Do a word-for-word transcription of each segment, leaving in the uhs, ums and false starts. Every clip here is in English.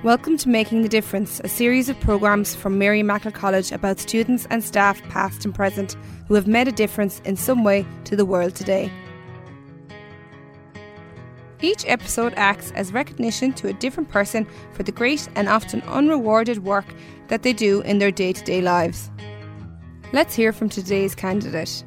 Welcome to Making the Difference, a series of programmes from Mary Immaculate College about students and staff past and present who have made a difference in some way to the world today. Each episode acts as recognition to a different person for the great and often unrewarded work that they do in their day-to-day lives. Let's hear from today's candidate.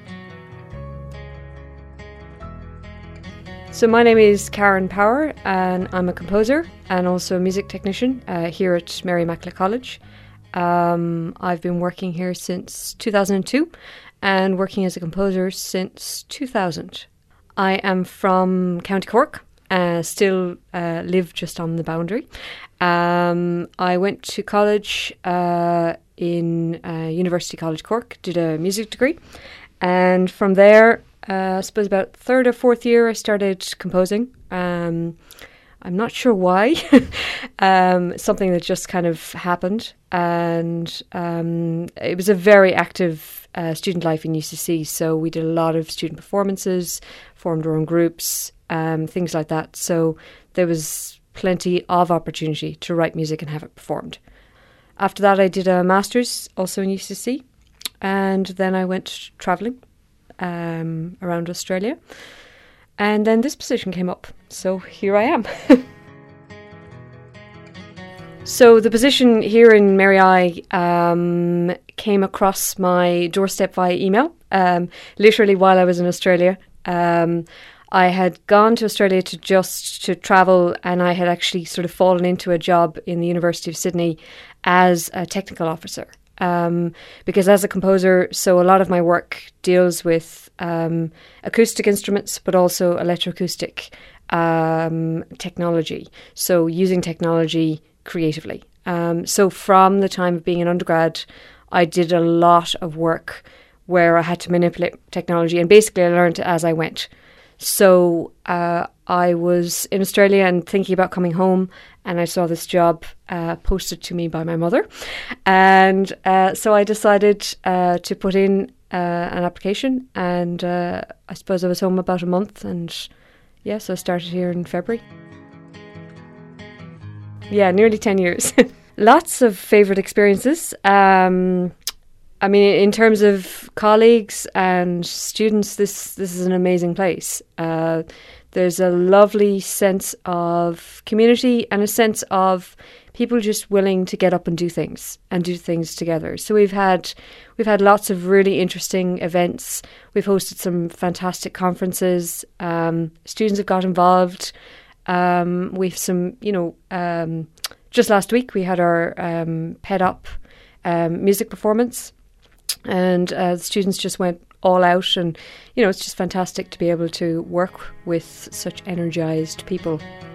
So my name is Karen Power and I'm a composer and also a music technician uh, here at Mary Immaculate College. Um, I've been working here since two thousand two and working as a composer since two thousand. I am from County Cork, uh, still uh, live just on the boundary. Um, I went to college uh, in uh, University College Cork, did a music degree, and from there Uh, I suppose about third or fourth year I started composing. Um, I'm not sure why. um, something that just kind of happened. And um, it was a very active uh, student life in U C C. So we did a lot of student performances, formed our own groups, um, things like that. So there was plenty of opportunity to write music and have it performed. After that I did a master's also in U C C. And then I went travelling. Um, around Australia, and then this position came up, so here I am. So the position here in Mary I um, came across my doorstep via email, um, literally while I was in Australia. Um, I had gone to Australia to just to travel, and I had actually sort of fallen into a job in the University of Sydney as a technical officer. Um, because as a composer, so a lot of my work deals with um, acoustic instruments, but also electroacoustic um, technology. So using technology creatively. Um, so from the time of being an undergrad, I did a lot of work where I had to manipulate technology, and basically I learned as I went. So uh, I was in Australia and thinking about coming home, and I saw this job uh, posted to me by my mother. And uh, so I decided uh, to put in uh, an application, and uh, I suppose I was home about a month, and yeah, so I started here in February. Yeah, nearly ten years. Lots of favourite experiences. Um, I mean, in terms of colleagues and students, this this is an amazing place. Uh, there's a lovely sense of community and a sense of people just willing to get up and do things and do things together. So we've had we've had lots of really interesting events. We've hosted some fantastic conferences. Um, students have got involved. Um, we've some, you know, um, just last week we had our um, Ped Up um, music performance. And uh, the students just went all out, and you know, it's just fantastic to be able to work with such energised people.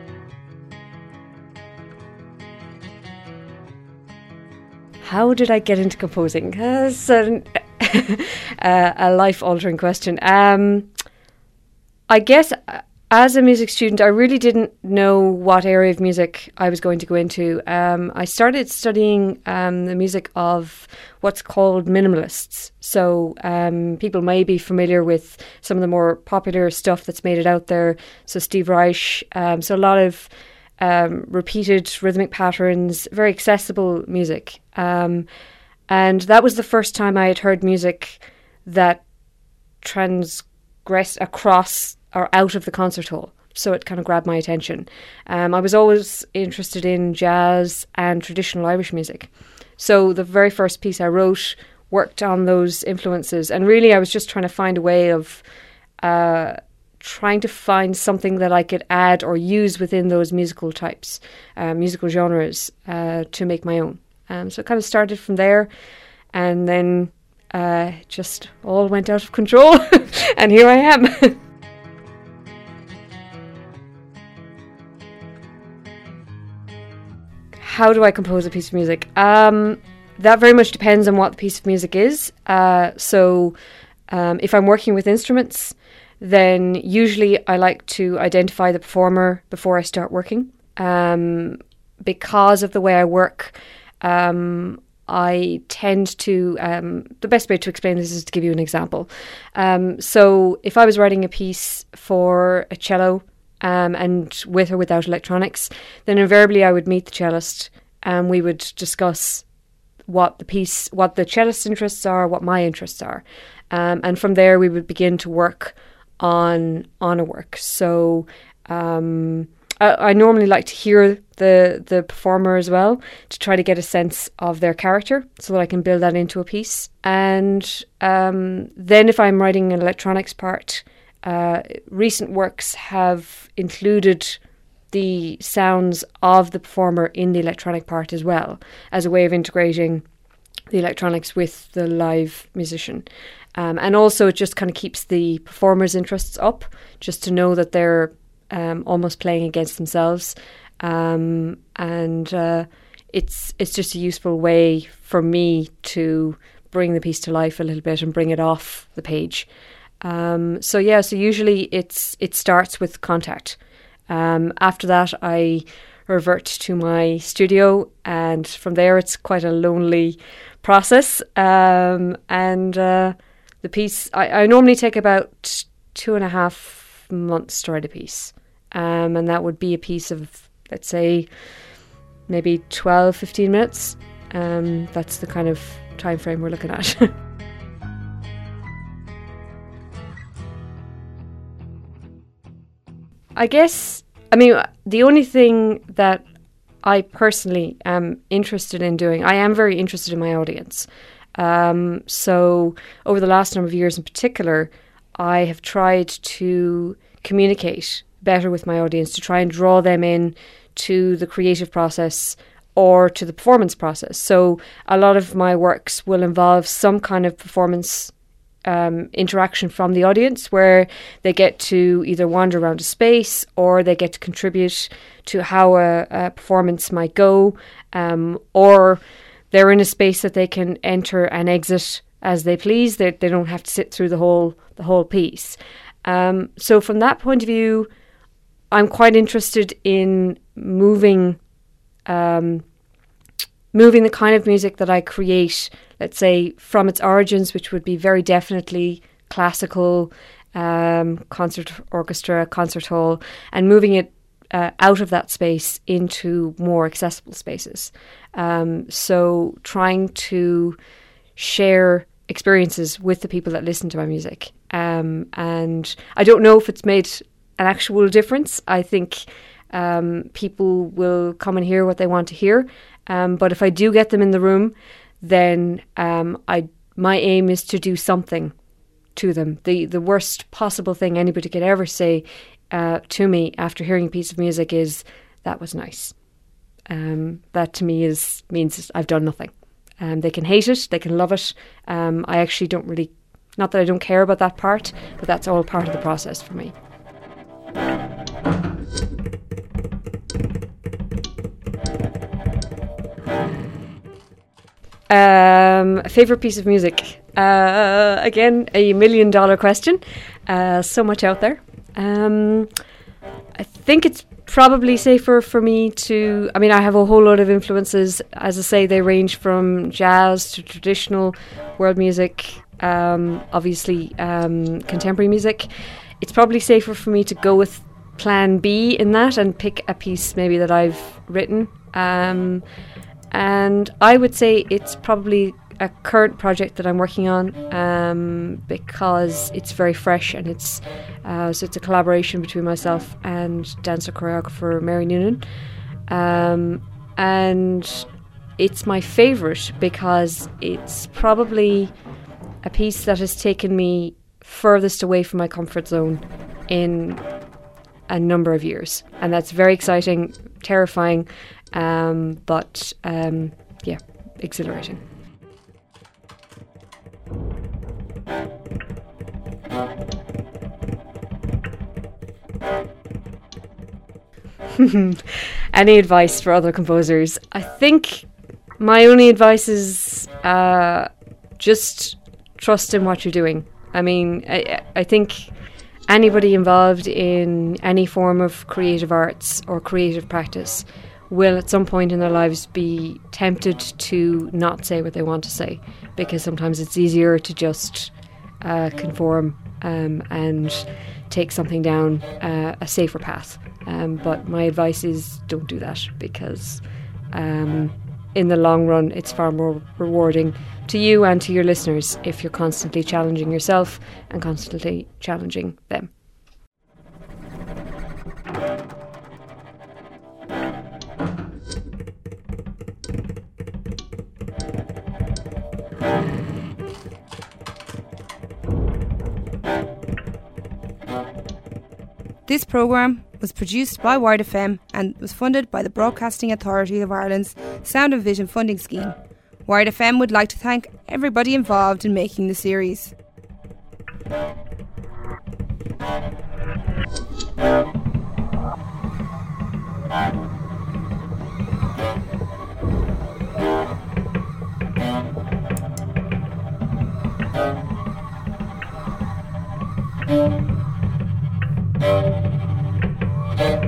How did I get into composing? That's an, uh, a life-altering question. Um, I guess as a music student, I really didn't know what area of music I was going to go into. Um, I started studying um, the music of what's called minimalists. So um, people may be familiar with some of the more popular stuff that's made it out there. So Steve Reich, um, so a lot of um, repeated rhythmic patterns, very accessible music. Um, and that was the first time I had heard music that transgressed across or out of the concert hall. So it kind of grabbed my attention. Um, I was always interested in jazz and traditional Irish music. So the very first piece I wrote worked on those influences. And really I was just trying to find a way of uh, trying to find something that I could add or use within those musical types, uh, musical genres, uh, to make my own. Um, so it kind of started from there, and then uh, just all went out of control. And here I am. How do I compose a piece of music? Um, that very much depends on what the piece of music is. Uh, so um, if I'm working with instruments, then usually I like to identify the performer before I start working. Um, because of the way I work, um, I tend to, um, the best way to explain this is to give you an example. Um, so if I was writing a piece for a cello um, and with or without electronics, then invariably I would meet the cellist and we would discuss what the piece, what the cellist's interests are, what my interests are. Um, and from there we would begin to work on on a work. So um, I, I normally like to hear the the performer as well, to try to get a sense of their character so that I can build that into a piece. And um, then if I'm writing an electronics part, uh, recent works have included the sounds of the performer in the electronic part as well, as a way of integrating the electronics with the live musician. Um, and also it just kind of keeps the performer's interests up, just to know that they're um, almost playing against themselves. Um, and uh, it's it's just a useful way for me to bring the piece to life a little bit and bring it off the page. Um, so yeah, so usually it's it starts with contact. Um, after that, I revert to my studio, and from there it's quite a lonely process. Um, and uh, the piece, I, I normally take about two and a half months to write a piece. Um, and that would be a piece of, let's say, maybe twelve, fifteen minutes. Um, that's the kind of time frame we're looking at. I guess, I mean, the only thing that I personally am interested in doing, I am very interested in my audience. Um, so over the last number of years in particular, I have tried to communicate better with my audience, to try and draw them in to the creative process or to the performance process. So a lot of my works will involve some kind of performance Um, interaction from the audience, where they get to either wander around a space or they get to contribute to how a, a performance might go, um, or they're in a space that they can enter and exit as they please. They they don't have to sit through the whole the whole piece. Um, so from that point of view, I'm quite interested in moving um, moving the kind of music that I create, let's say, from its origins, which would be very definitely classical, um, concert orchestra, concert hall, and moving it uh, out of that space into more accessible spaces. Um, so trying to share experiences with the people that listen to my music. Um, and I don't know if it's made an actual difference. I think um, people will come and hear what they want to hear. Um, but if I do get them in the room, then um, I my aim is to do something to them. The the worst possible thing anybody could ever say uh, to me after hearing a piece of music is, "That was nice." Um, that to me is means I've done nothing. Um, they can hate it, they can love it. Um, I actually don't really, not that I don't care about that part, but that's all part of the process for me. Um, a favourite piece of music? Uh, again, a million dollar question. Uh, so much out there. Um, I think it's probably safer for me to, I mean, I have a whole lot of influences. As I say, they range from jazz to traditional world music, um, obviously um, contemporary music. It's probably safer for me to go with plan B in that and pick a piece maybe that I've written. Um, And I would say it's probably a current project that I'm working on, um, because it's very fresh, and it's uh, so it's a collaboration between myself and dancer choreographer Mary Noonan, um, and it's my favourite because it's probably a piece that has taken me furthest away from my comfort zone in a number of years, and that's very exciting, terrifying. Um, but um, yeah, exhilarating. Any advice for other composers? I think my only advice is uh, just trust in what you're doing. I mean, I, I think anybody involved in any form of creative arts or creative practice will at some point in their lives be tempted to not say what they want to say, because sometimes it's easier to just uh, conform um, and take something down uh, a safer path. Um, but my advice is don't do that, because um, in the long run it's far more rewarding to you and to your listeners if you're constantly challenging yourself and constantly challenging them. This programme was produced by Wide F M and was funded by the Broadcasting Authority of Ireland's Sound and Vision funding scheme. Wide F M would like to thank everybody involved in making the series. Thank you.